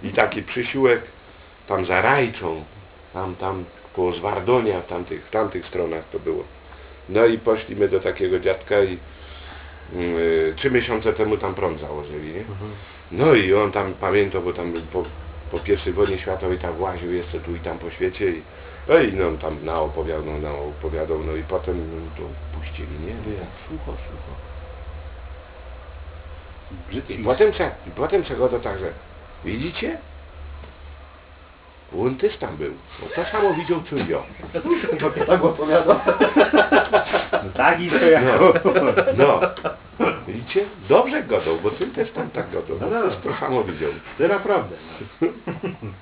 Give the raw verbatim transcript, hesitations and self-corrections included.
I taki przysiłek tam za Rajczą, tam, tam koło Zwardonia, w tamtych, w tamtych stronach to było. No i poszliśmy do takiego dziadka i yy, trzy miesiące temu tam prąd założyli, nie? No i on tam pamiętał, bo tam po, po pierwszej wojnie światowej tak łaził jeszcze tu i tam po świecie i no i no, tam naopowiadał, naopowiadał, no i potem to puścili, nie? No ja sucho, sucho. I potem se, i potem se go to tak, że widzicie? On też tam był. No to samo widział co ja. To tak opowiadał. No tak i to jak... No, no. Widzicie? Dobrze godał, bo ty też tam tak godał. No No, tak. też to samo widział. Teraz prawda.